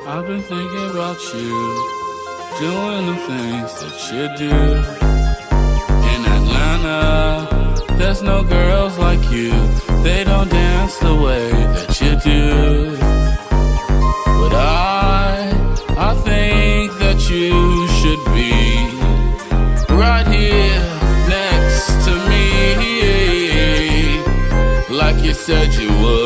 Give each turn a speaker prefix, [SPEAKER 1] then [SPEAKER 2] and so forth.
[SPEAKER 1] I've been thinking about you, doing the things that you do. In Atlanta, there's no girls like you. They don't dance the way that you do. But I think that you should be right here next to me, like you said you would.